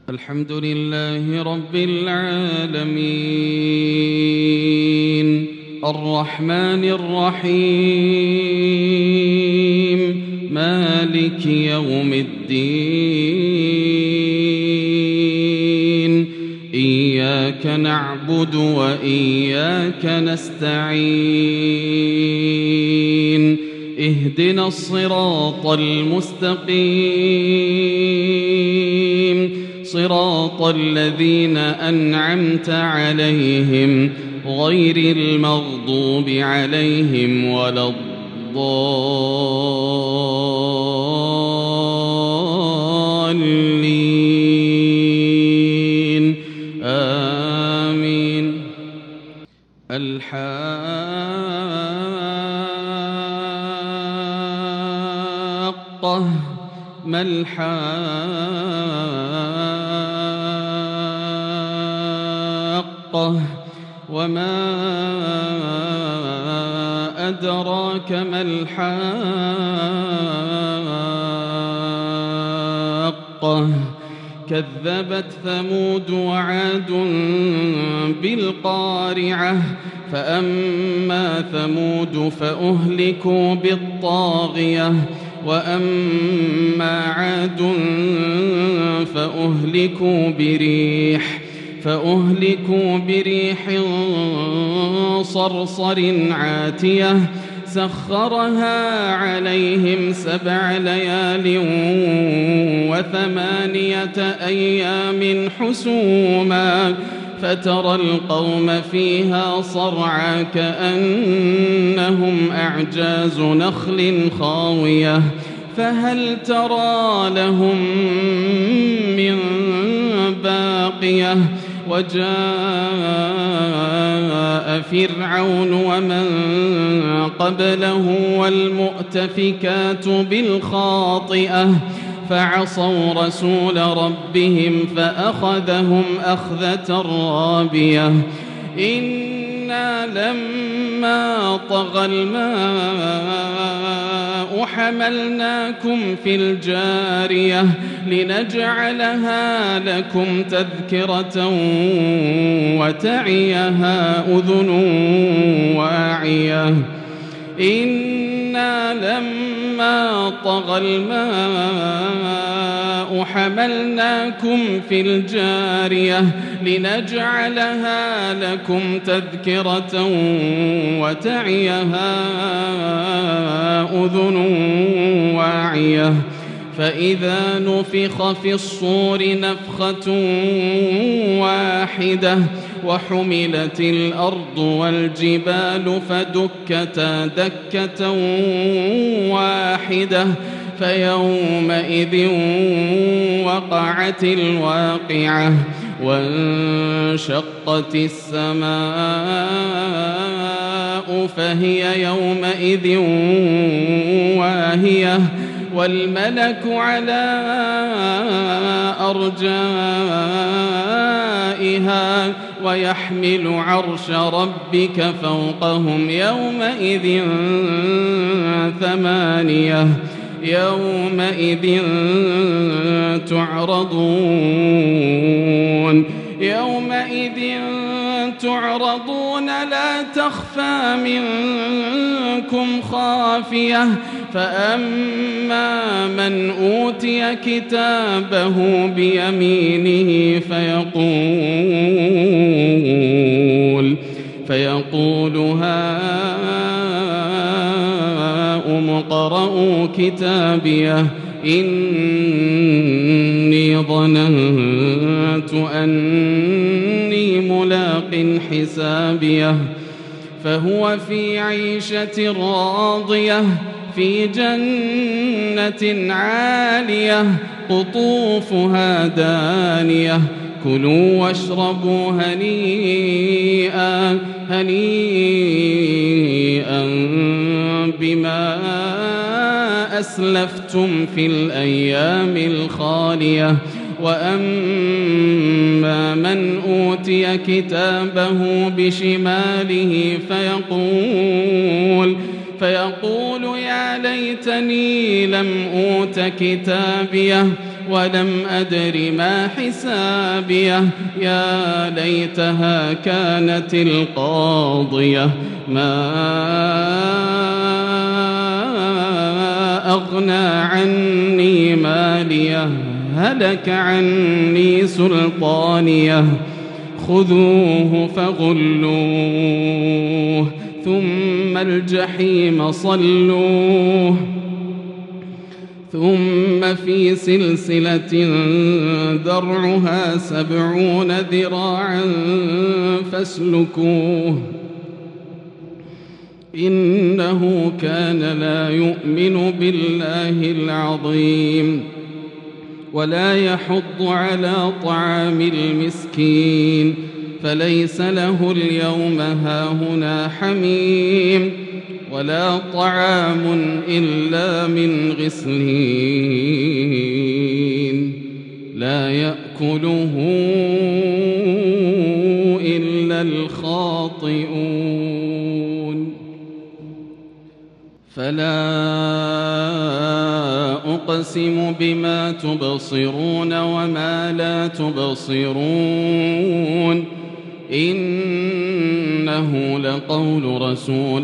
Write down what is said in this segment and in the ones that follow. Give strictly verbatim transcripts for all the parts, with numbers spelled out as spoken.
الحمد لله رب العالمين الرحمن الرحيم مالك يوم الدين إياك نعبد وإياك نستعين اهدنا الصراط المستقيم صراط الذين أنعمت عليهم غير المغضوب عليهم ولا الضالين آمين. الحاقة ما الحاقة وما أدراك ما الحاقة كذبت ثمود وعاد بالقارعة فأما ثمود فأهلكوا بالطاغية وأما عاد فأهلكوا بريح فأهلكوا بريح صرصر عاتية سخرها عليهم سبع ليال وثمانية أيام حسوما فترى القوم فيها صرعى كأنهم أعجاز نخل خاوية فهل ترى لهم من باقية وجاء فرعون ومن قبله والمؤتفكات بالخاطئة فعصوا رسول ربهم فأخذهم أخذة رابية إنا لما طغى الماء حملناكم في الجارية لنجعلها لكم تذكرة وتعيها أذن واعية إنا لما طغى الماء حملناكم في الجارية لنجعلها لكم تذكرة وتعيها أذن واعية فإذا نفخ في الصور نفخة واحدة وحملت الأرض والجبال فدكتا دكة واحدة فيومئذ وقعت الواقعة وانشقت السماء فهي يومئذ واهية والملك على أرجائها ويحمل عرش ربك فوقهم يومئذ ثمانية يومئذ تعرضون يومئذ تعرضون لا تخفى منكم خافية فأما من أوتي كتابه بيمينه فيقول فيقول هاؤم اقرءوا كتابيه إني ظننت أني ملاق حسابيه فهو في عيشة راضية في جنة عالية قطوفها دانية كلوا واشربوا هنيئا هنيئا بما أسلفتم في الأيام الخالية وأما من أوتي كتابه بشماله فيقول فيقول يا ليتني لم أوت كتابيه ولم أدر ما حسابيه يا ليتها كانت القاضية ما أغنى عني ماليه هلك عني سلطانيه خذوه فغلوه ثم الجحيم صلوه ثم في سلسلة ذرعها سبعون ذراعا فاسلكوه إنه كان لا يؤمن بالله العظيم ولا يحض على طعام المسكين فليس له اليوم هاهنا حميم ولا طعام إلا من غسلين لا يأكله إلا الخاطئون فلا أقسم بما تبصرون وما لا تبصرون إنه لقول رسول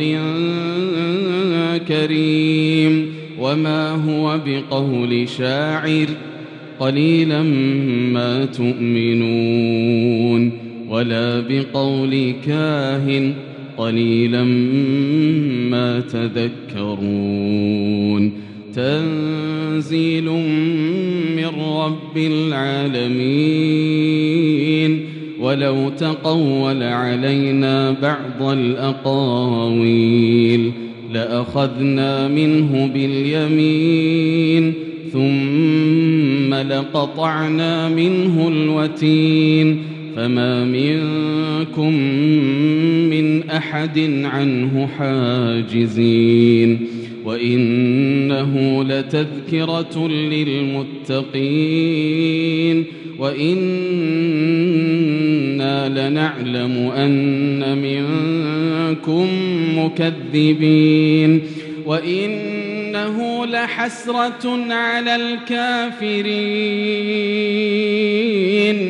كريم وما هو بقول شاعر قليلا ما تؤمنون ولا بقول كاهن قليلا ما تذكرون تنزيل من رب العالمين ولو تقول علينا بعض الأقاويل لأخذنا منه باليمين ثم لقطعنا منه الوتين فما منكم من أحد عنه حاجزين وإنه لتذكرة للمتقين وإنا لنعلم أن منكم مكذبين وإنه لحسرة على الكافرين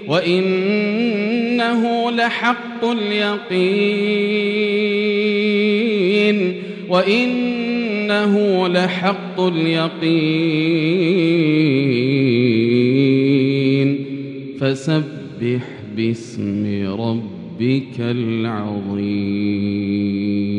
وإنه لحق اليقين وإنه لحق اليقين فسبح باسم ربك العظيم.